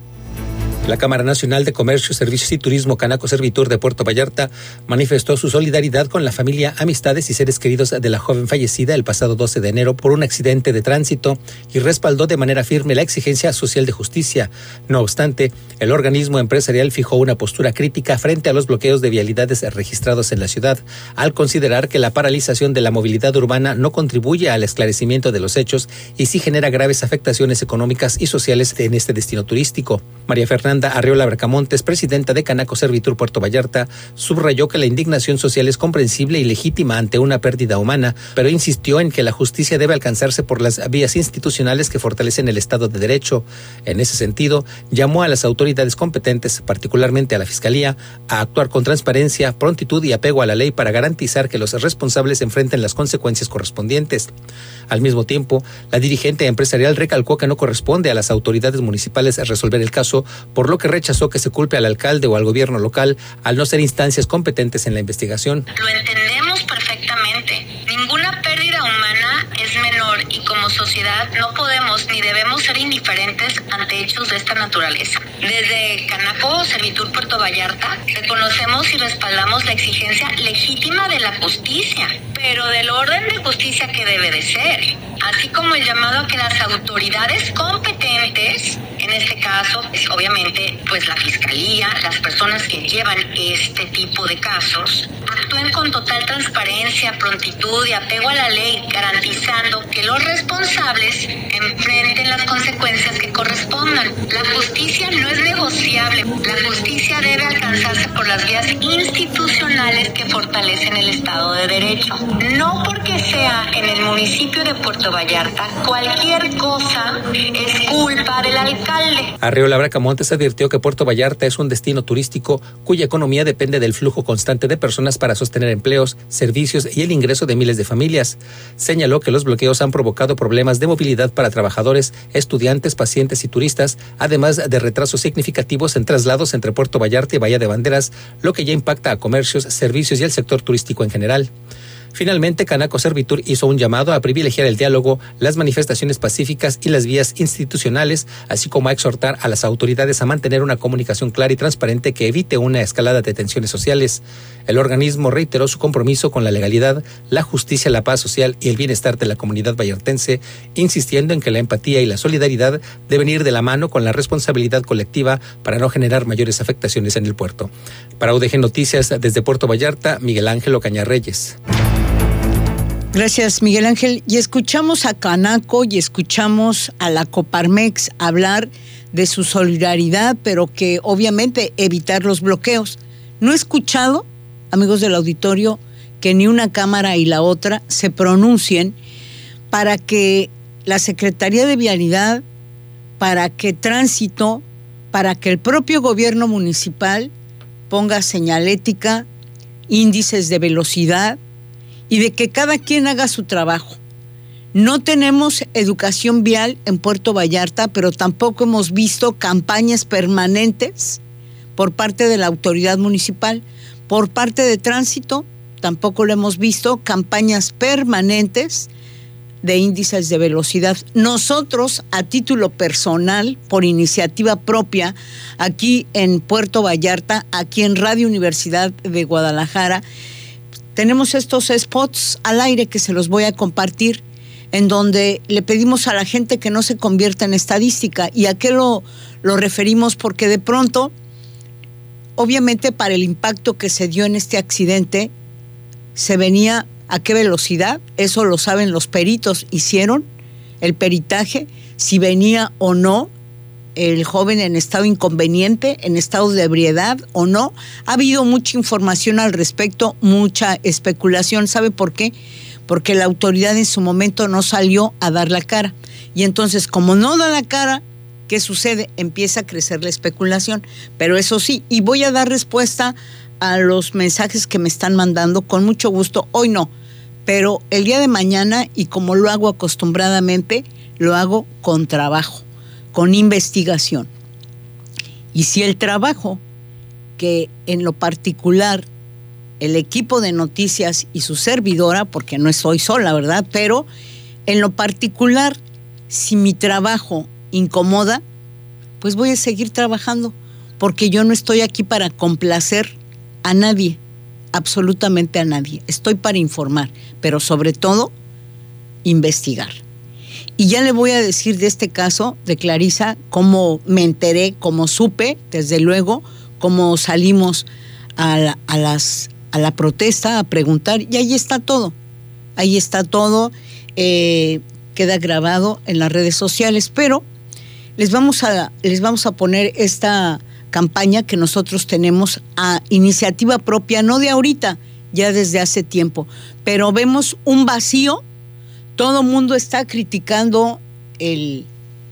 La Cámara Nacional de Comercio, Servicios y Turismo Canaco Servitur de Puerto Vallarta manifestó su solidaridad con la familia, amistades y seres queridos de la joven fallecida el pasado 12 de enero por un accidente de tránsito y respaldó de manera firme la exigencia social de justicia. No obstante, el organismo empresarial fijó una postura crítica frente a los bloqueos de vialidades registrados en la ciudad, al considerar que la paralización de la movilidad urbana no contribuye al esclarecimiento de los hechos y sí genera graves afectaciones económicas y sociales en este destino turístico. María Fernanda Arriola Bracamontes, presidenta de Canaco Servitur Puerto Vallarta, subrayó que la indignación social es comprensible y legítima ante una pérdida humana, pero insistió en que la justicia debe alcanzarse por las vías institucionales que fortalecen el Estado de Derecho. En ese sentido, llamó a las autoridades competentes, particularmente a la Fiscalía, a actuar con transparencia, prontitud y apego a la ley para garantizar que los responsables enfrenten las consecuencias correspondientes. Al mismo tiempo, la dirigente empresarial recalcó que no corresponde a las autoridades municipales resolver el caso, por lo que rechazó que se culpe al alcalde o al gobierno local al no ser instancias competentes en la investigación. Lo entendemos perfectamente. Ninguna pérdida humana es menor y como sociedad no podemos ni debemos ser indiferentes ante hechos de esta naturaleza. Desde Canaco Servitur Puerto Vallarta reconocemos y respaldamos la exigencia legítima de la justicia, pero del orden de justicia que debe de ser, así como el llamado a que las autoridades competentes, en este caso, obviamente, pues la Fiscalía, las personas que llevan este tipo de casos, actúen con total transparencia, prontitud y apego a la ley, garantizando que los responsables enfrenten las consecuencias que correspondan. La justicia no es negociable, la justicia debe alcanzarse por las vías institucionales que fortalecen el Estado de Derecho. No porque sea en el municipio de Puerto Vallarta, cualquier cosa es culpa del alcalde. Arriola Bracamontes advirtió que Puerto Vallarta es un destino turístico cuya economía depende del flujo constante de personas para sostener empleos, servicios y el ingreso de miles de familias. Señaló que los bloqueos han provocado problemas de movilidad para trabajadores, estudiantes, pacientes y turistas, además de retrasos significativos en traslados entre Puerto Vallarta y Bahía de Banderas, lo que ya impacta a comercios, servicios y el sector turístico en general. Finalmente, Canaco Servitur hizo un llamado a privilegiar el diálogo, las manifestaciones pacíficas y las vías institucionales, así como a exhortar a las autoridades a mantener una comunicación clara y transparente que evite una escalada de tensiones sociales. El organismo reiteró su compromiso con la legalidad, la justicia, la paz social y el bienestar de la comunidad vallartense, insistiendo en que la empatía y la solidaridad deben ir de la mano con la responsabilidad colectiva para no generar mayores afectaciones en el puerto. Para UDG Noticias, desde Puerto Vallarta, Miguel Ángel Ocaña Reyes. Gracias, Miguel Ángel. Y escuchamos a Canaco y escuchamos a la Coparmex hablar de su solidaridad, pero que obviamente evitar los bloqueos. No he escuchado, amigos del auditorio, que ni una cámara y la otra se pronuncien para que la Secretaría de Vialidad, para que Tránsito, para que el propio gobierno municipal ponga señalética, índices de velocidad, y de que cada quien haga su trabajo. No tenemos educación vial en Puerto Vallarta, pero tampoco hemos visto campañas permanentes por parte de la autoridad municipal. Por parte de Tránsito, tampoco lo hemos visto, campañas permanentes de índices de velocidad. Nosotros, a título personal, por iniciativa propia, aquí en Puerto Vallarta, aquí en Radio Universidad de Guadalajara, tenemos estos spots al aire que se los voy a compartir, en donde le pedimos a la gente que no se convierta en estadística. ¿Y a qué lo referimos? Porque de pronto, obviamente para el impacto que se dio en este accidente, se venía a qué velocidad, eso lo saben los peritos, hicieron el peritaje, si venía o no el joven en estado inconveniente, en estado de ebriedad o no. Ha habido mucha información al respecto, mucha especulación. ¿Sabe por qué? Porque la autoridad en su momento no salió a dar la cara. Y entonces, como no da la cara, ¿qué sucede? Empieza a crecer la especulación. Pero eso sí, y voy a dar respuesta a los mensajes que me están mandando con mucho gusto. Hoy no, pero el día de mañana, y como lo hago acostumbradamente, lo hago con trabajo, con investigación. Y si el trabajo que en lo particular el equipo de noticias y su servidora, porque no estoy sola, ¿verdad? Pero en lo particular, si mi trabajo incomoda, pues voy a seguir trabajando, porque yo no estoy aquí para complacer a nadie, absolutamente a nadie. Estoy para informar, pero sobre todo, investigar. Y ya le voy a decir de este caso de Clarisa, cómo me enteré, cómo supe, desde luego, cómo salimos a la protesta a preguntar, y ahí está todo. Ahí está todo, queda grabado en las redes sociales, pero les vamos a poner esta campaña que nosotros tenemos a iniciativa propia, no de ahorita, ya desde hace tiempo, pero vemos un vacío. Todo mundo está criticando y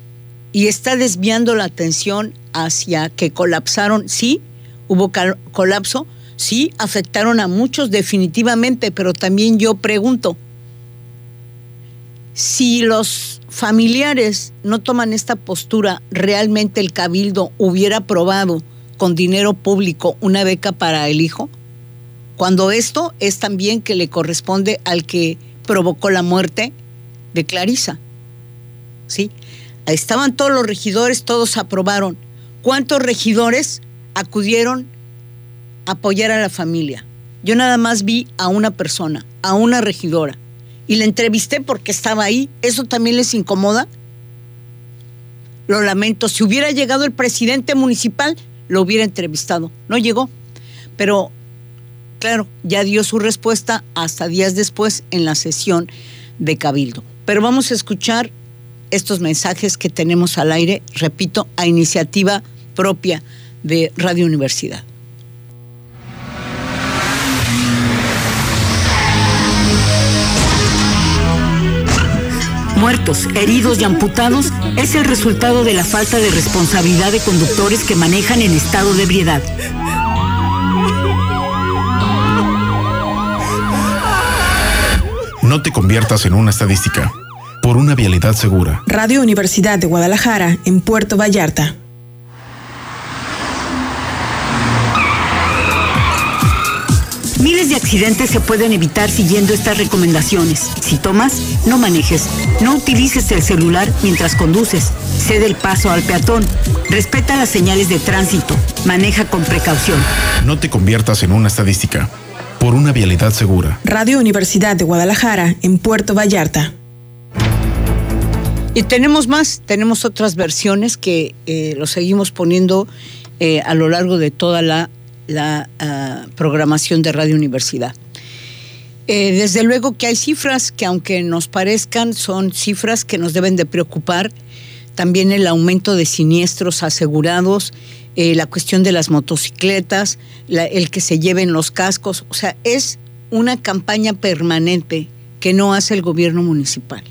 está desviando la atención hacia que colapsaron. Sí, hubo colapso, sí, afectaron a muchos definitivamente, pero también yo pregunto, si los familiares no toman esta postura, ¿realmente el Cabildo hubiera aprobado con dinero público una beca para el hijo? Cuando esto es también que le corresponde al que provocó la muerte de Clarisa, ¿sí? Estaban todos los regidores, todos aprobaron. ¿Cuántos regidores acudieron a apoyar a la familia? Yo nada más vi a una persona, a una regidora, y la entrevisté porque estaba ahí. ¿Eso también les incomoda? Lo lamento. Si hubiera llegado el presidente municipal, lo hubiera entrevistado. No llegó, pero claro, ya dio su respuesta hasta días después en la sesión de Cabildo. Pero vamos a escuchar estos mensajes que tenemos al aire, repito, a iniciativa propia de Radio Universidad. Muertos, heridos y amputados es el resultado de la falta de responsabilidad de conductores que manejan en estado de ebriedad. No te conviertas en una estadística. Por una vialidad segura. Radio Universidad de Guadalajara, en Puerto Vallarta. Miles de accidentes se pueden evitar siguiendo estas recomendaciones. Si tomas, no manejes. No utilices el celular mientras conduces. Cede el paso al peatón. Respeta las señales de tránsito. Maneja con precaución. No te conviertas en una estadística. Por una vialidad segura. Radio Universidad de Guadalajara, en Puerto Vallarta. Y tenemos tenemos otras versiones que lo seguimos poniendo a lo largo de toda la programación de Radio Universidad. Desde luego que hay cifras que, aunque nos parezcan, son cifras que nos deben de preocupar. También el aumento de siniestros asegurados, la cuestión de las motocicletas, el que se lleven los cascos. O sea, es una campaña permanente que no hace el gobierno municipal.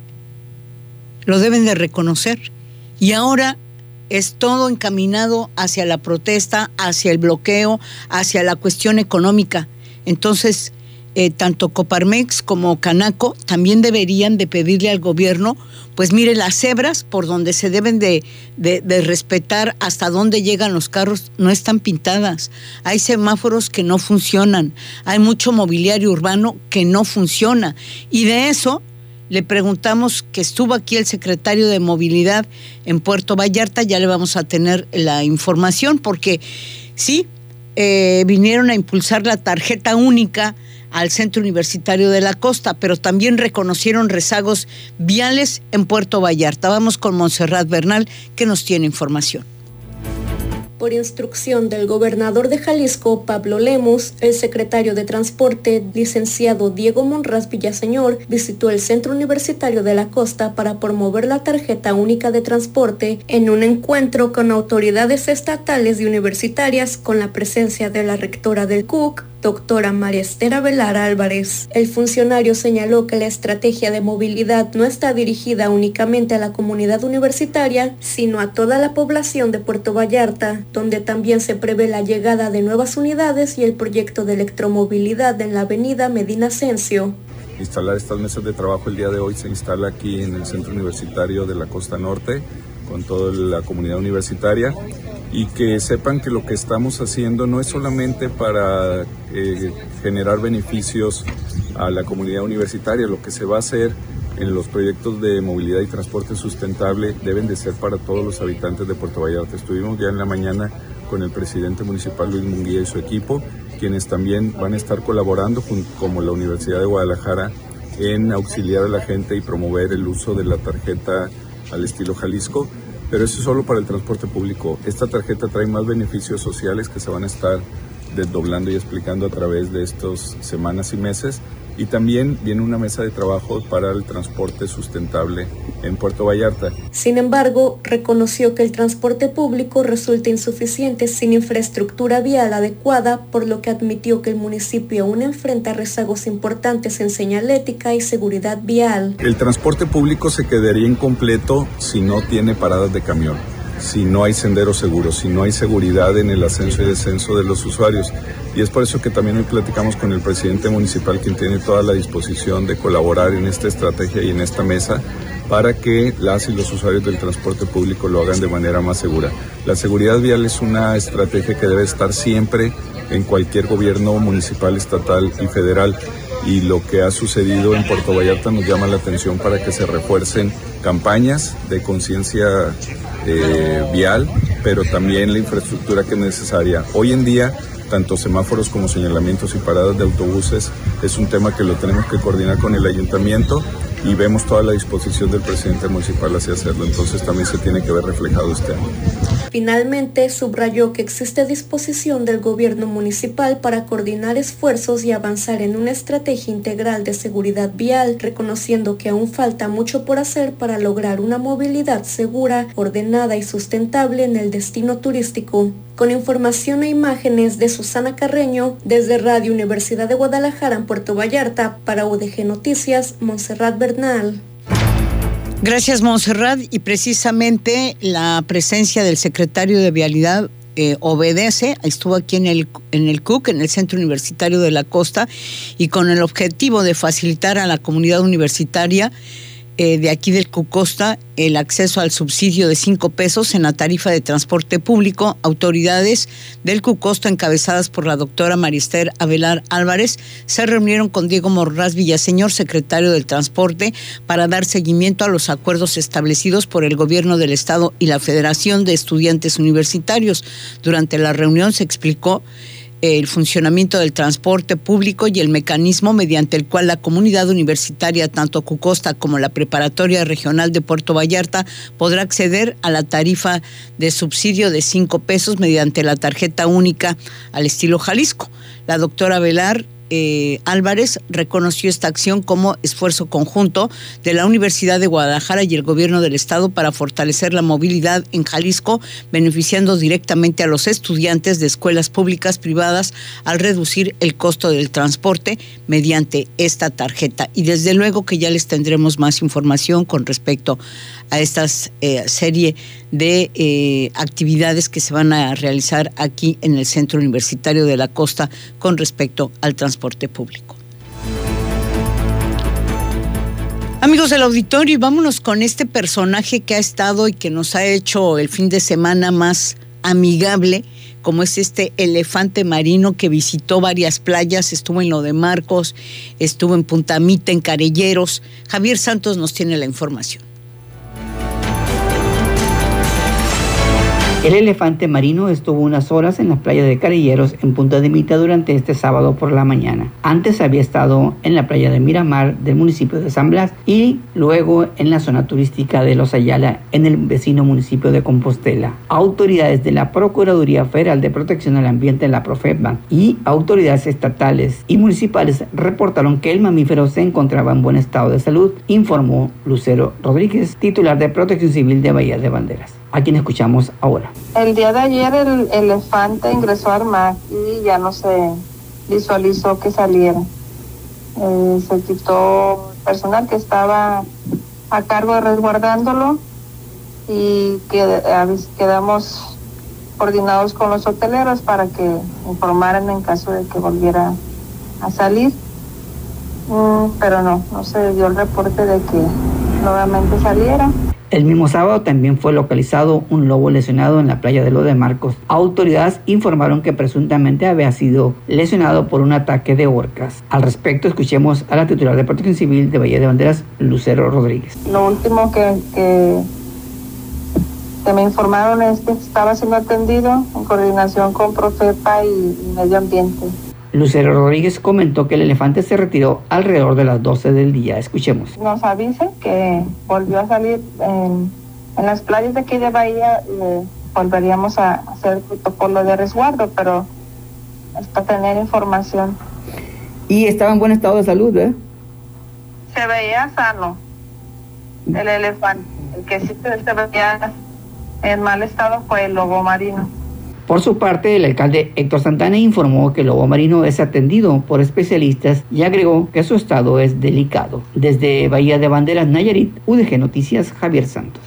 Lo deben de reconocer. Y ahora es todo encaminado hacia la protesta, hacia el bloqueo, hacia la cuestión económica. Entonces, tanto Coparmex como Canaco también deberían de pedirle al gobierno, pues mire, las cebras por donde se deben de respetar hasta dónde llegan los carros no están pintadas. Hay semáforos que no funcionan, hay mucho mobiliario urbano que no funciona. Y de eso le preguntamos, que estuvo aquí el secretario de Movilidad en Puerto Vallarta, ya le vamos a tener la información, porque sí, vinieron a impulsar la tarjeta única al Centro Universitario de la Costa, pero también reconocieron rezagos viales en Puerto Vallarta. Vamos con Montserrat Bernal, que nos tiene información. Por instrucción del gobernador de Jalisco, Pablo Lemus, el secretario de Transporte, licenciado Diego Monraz Villaseñor, visitó el Centro Universitario de la Costa para promover la tarjeta única de transporte en un encuentro con autoridades estatales y universitarias con la presencia de la rectora del CUC, doctora María Esther Avelar Álvarez. El funcionario señaló que la estrategia de movilidad no está dirigida únicamente a la comunidad universitaria, sino a toda la población de Puerto Vallarta, donde también se prevé la llegada de nuevas unidades y el proyecto de electromovilidad en la avenida Medina Asensio. Instalar estas mesas de trabajo el día de hoy se instala aquí en el Centro Universitario de la Costa Norte, con toda la comunidad universitaria, y que sepan que lo que estamos haciendo no es solamente para generar beneficios a la comunidad universitaria. Lo que se va a hacer en los proyectos de movilidad y transporte sustentable deben de ser para todos los habitantes de Puerto Vallarta. Estuvimos ya en la mañana con el presidente municipal Luis Munguía y su equipo, quienes también van a estar colaborando como la Universidad de Guadalajara en auxiliar a la gente y promover el uso de la tarjeta al estilo Jalisco. Pero eso es solo para el transporte público. Esta tarjeta trae más beneficios sociales que se van a estar desdoblando y explicando a través de estas semanas y meses. Y también viene una mesa de trabajo para el transporte sustentable en Puerto Vallarta. Sin embargo, reconoció que el transporte público resulta insuficiente sin infraestructura vial adecuada, por lo que admitió que el municipio aún enfrenta rezagos importantes en señalética y seguridad vial. El transporte público se quedaría incompleto si no tiene paradas de camión, si no hay senderos seguros, si no hay seguridad en el ascenso y descenso de los usuarios. Y es por eso que también hoy platicamos con el presidente municipal, quien tiene toda la disposición de colaborar en esta estrategia y en esta mesa para que las y los usuarios del transporte público lo hagan de manera más segura. La seguridad vial es una estrategia que debe estar siempre en cualquier gobierno municipal, estatal y federal. Y lo que ha sucedido en Puerto Vallarta nos llama la atención para que se refuercen campañas de conciencia vial, pero también la infraestructura que es necesaria. Hoy en día, tanto semáforos como señalamientos y paradas de autobuses es un tema que lo tenemos que coordinar con el ayuntamiento, y vemos toda la disposición del presidente municipal hacia hacerlo. Entonces también se tiene que ver reflejado este año. Finalmente, subrayó que existe disposición del gobierno municipal para coordinar esfuerzos y avanzar en una estrategia integral de seguridad vial, reconociendo que aún falta mucho por hacer para lograr una movilidad segura, ordenada y sustentable en el destino turístico. Con información e imágenes de Susana Carreño, desde Radio Universidad de Guadalajara en Puerto Vallarta, para UDG Noticias, Montserrat Bernal. Gracias, Montserrat. Y precisamente la presencia del secretario de Vialidad obedece, estuvo aquí en el CUC, en el Centro Universitario de la Costa, y con el objetivo de facilitar a la comunidad universitaria de aquí del CUCOSTA el acceso al subsidio de 5 pesos en la tarifa de transporte público. Autoridades del CUCOSTA, encabezadas por la doctora Marister Avelar Álvarez, se reunieron con Diego Morraz Villaseñor, secretario del Transporte, para dar seguimiento a los acuerdos establecidos por el Gobierno del Estado y la Federación de Estudiantes Universitarios. Durante la reunión se explicó el funcionamiento del transporte público y el mecanismo mediante el cual la comunidad universitaria, tanto CUCOSTA como la Preparatoria Regional de Puerto Vallarta, podrá acceder a la tarifa de subsidio de 5 pesos mediante la tarjeta única al estilo Jalisco. La doctora Velar Álvarez reconoció esta acción como esfuerzo conjunto de la Universidad de Guadalajara y el Gobierno del Estado para fortalecer la movilidad en Jalisco, beneficiando directamente a los estudiantes de escuelas públicas privadas al reducir el costo del transporte mediante esta tarjeta. Y desde luego que ya les tendremos más información con respecto a esta serie de actividades que se van a realizar aquí en el Centro Universitario de la Costa con respecto al transporte público. Amigos del auditorio, y vámonos con este personaje que ha estado y que nos ha hecho el fin de semana más amigable, como es este elefante marino que visitó varias playas, estuvo en Lo de Marcos, estuvo en Punta Mita, en Carelleros. Javier Santos nos tiene la información. El elefante marino estuvo unas horas en las playas de Carelleros en Punta de Mita durante este sábado por la mañana. Antes había estado en la playa de Miramar del municipio de San Blas y luego en la zona turística de Los Ayala en el vecino municipio de Compostela. Autoridades de la Procuraduría Federal de Protección al Ambiente, la Profepa, y autoridades estatales y municipales reportaron que el mamífero se encontraba en buen estado de salud, informó Lucero Rodríguez, titular de Protección Civil de Bahía de Banderas, a quien escuchamos ahora. El día de ayer el elefante ingresó al mar y ya no se visualizó que saliera. Se quitó personal que estaba a cargo de resguardándolo y quedamos coordinados con los hoteleros para que informaran en caso de que volviera a salir. Pero no se dio el reporte de que nuevamente saliera. El mismo sábado también fue localizado un lobo lesionado en la playa de Lo de Marcos. Autoridades informaron que presuntamente había sido lesionado por un ataque de orcas. Al respecto, escuchemos a la titular de Protección Civil de Bahía de Banderas, Lucero Rodríguez. Lo último que me informaron es que estaba siendo atendido en coordinación con Profepa y Medio Ambiente. Lucero Rodríguez comentó que el elefante se retiró alrededor de las 12 del día. Escuchemos. Nos avisan que volvió a salir en las playas de aquí de Bahía. Volveríamos a hacer el protocolo de resguardo, pero es para tener información. ¿Y estaba en buen estado de salud, Se veía sano el elefante. El que sí se veía en mal estado fue el lobo marino. Por su parte, el alcalde Héctor Santana informó que el lobo marino es atendido por especialistas y agregó que su estado es delicado. Desde Bahía de Banderas, Nayarit, UDG Noticias, Javier Santos.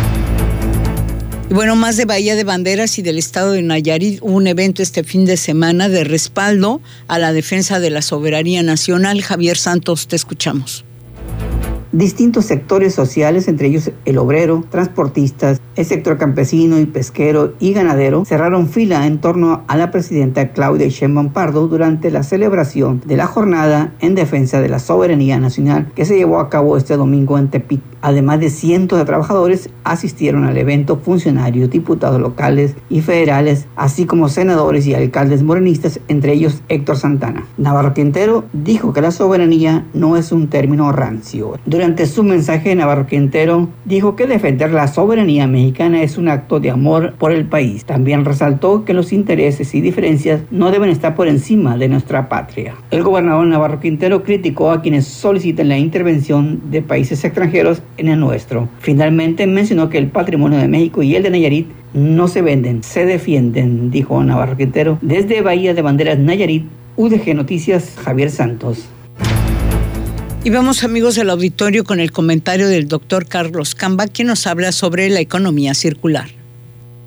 Y bueno, más de Bahía de Banderas y del estado de Nayarit, hubo un evento este fin de semana de respaldo a la defensa de la soberanía nacional. Javier Santos, te escuchamos. Distintos sectores sociales, entre ellos el obrero, transportistas, el sector campesino y pesquero y ganadero, cerraron fila en torno a la presidenta Claudia Sheinbaum Pardo durante la celebración de la jornada en defensa de la soberanía nacional que se llevó a cabo este domingo en Tepic. Además de cientos de trabajadores, asistieron al evento funcionarios, diputados locales y federales, así como senadores y alcaldes morenistas, entre ellos Héctor Santana. Navarro Quintero dijo que la soberanía no es un término rancio. Durante su mensaje, Navarro Quintero dijo que defender la soberanía mexicana es un acto de amor por el país. También resaltó que los intereses y diferencias no deben estar por encima de nuestra patria. El gobernador Navarro Quintero criticó a quienes solicitan la intervención de países extranjeros en el nuestro. Finalmente mencionó que el patrimonio de México y el de Nayarit no se venden, se defienden, dijo Navarro Quintero. Desde Bahía de Banderas, Nayarit, UDG Noticias, Javier Santos. Y vamos, amigos del auditorio, con el comentario del doctor Carlos Camba, quien nos habla sobre la economía circular.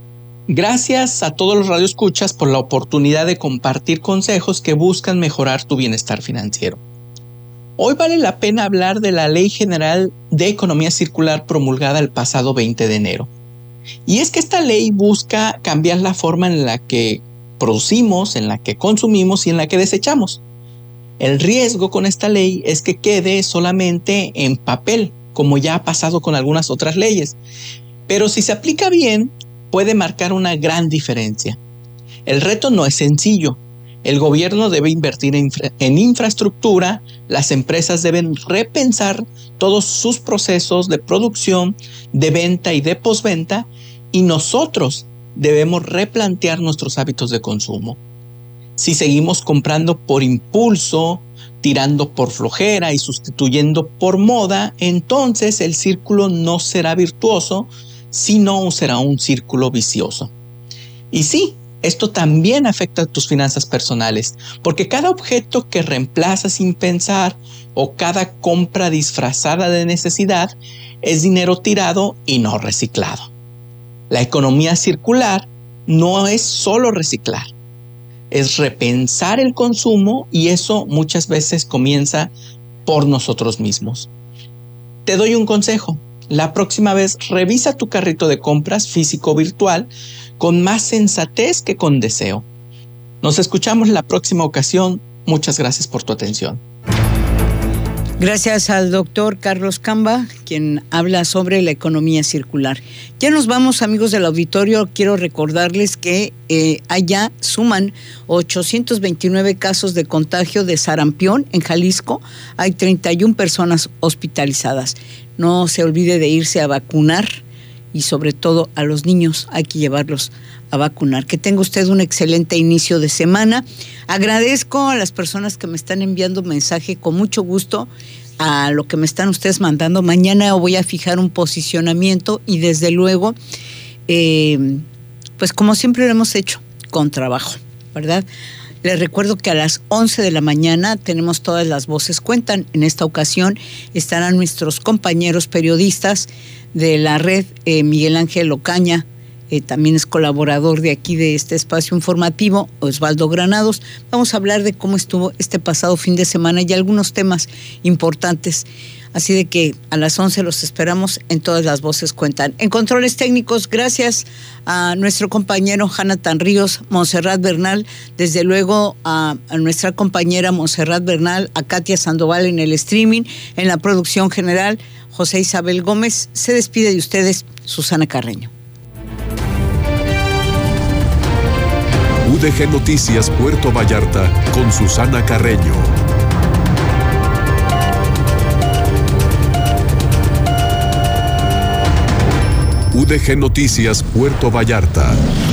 Gracias a todos los radioescuchas por la oportunidad de compartir consejos que buscan mejorar tu bienestar financiero. Hoy vale la pena hablar de la Ley General de Economía Circular promulgada el pasado 20 de enero. Y es que esta ley busca cambiar la forma en la que producimos, en la que consumimos y en la que desechamos. El riesgo con esta ley es que quede solamente en papel, como ya ha pasado con algunas otras leyes. Pero si se aplica bien, puede marcar una gran diferencia. El reto no es sencillo. El gobierno debe invertir en infraestructura, las empresas deben repensar todos sus procesos de producción, de venta y de postventa, y nosotros debemos replantear nuestros hábitos de consumo. Si seguimos comprando por impulso, tirando por flojera y sustituyendo por moda, entonces el círculo no será virtuoso, sino será un círculo vicioso. Y sí, esto también afecta a tus finanzas personales, porque cada objeto que reemplazas sin pensar o cada compra disfrazada de necesidad es dinero tirado y no reciclado. La economía circular no es solo reciclar, es repensar el consumo y eso muchas veces comienza por nosotros mismos. Te doy un consejo. La próxima vez revisa tu carrito de compras físico o virtual con más sensatez que con deseo. Nos escuchamos la próxima ocasión. Muchas gracias por tu atención. Gracias al doctor Carlos Camba, quien habla sobre la economía circular. Ya nos vamos, amigos del auditorio. Quiero recordarles que allá suman 829 casos de contagio de sarampión en Jalisco. Hay 31 personas hospitalizadas. No se olvide de irse a vacunar y sobre todo a los niños hay que llevarlos a vacunar. Que tenga usted un excelente inicio de semana. Agradezco a las personas que me están enviando mensaje con mucho gusto a lo que me están ustedes mandando. Mañana voy a fijar un posicionamiento y desde luego, pues como siempre lo hemos hecho, con trabajo, ¿verdad? Les recuerdo que a las 11 de la mañana tenemos Todas las Voces Cuentan. En esta ocasión estarán nuestros compañeros periodistas de la red, Miguel Ángel Ocaña, también es colaborador de aquí de este espacio informativo, Osvaldo Granados. Vamos a hablar de cómo estuvo este pasado fin de semana y algunos temas importantes. Así de que a las 11 los esperamos en Todas las Voces Cuentan. En controles técnicos, gracias a nuestro compañero Jonathan Ríos, Montserrat Bernal, desde luego a nuestra compañera Montserrat Bernal, a Katia Sandoval en el streaming, en la producción general, José Isabel Gómez. Se despide de ustedes, Susana Carreño. UDG Noticias Puerto Vallarta con Susana Carreño. UDG Noticias Puerto Vallarta.